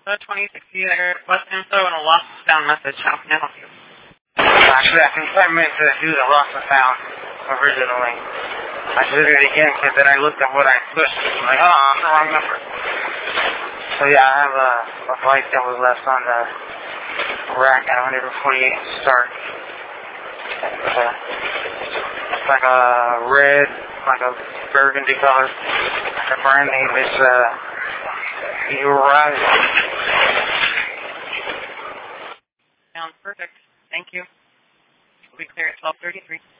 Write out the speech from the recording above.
The 2060 there, West Info and a lost and found message. How can I help you? Actually, I meant to do the lost and found originally. I did it again because then I looked at what I pushed. I'm like, oh, I'm the wrong number. So yeah, I have a flight that was left on the rack at 148 start. It's like a red, like a burgundy color. The brand name is Eurasian. Sounds perfect. Thank you. We'll be clear at 12:33.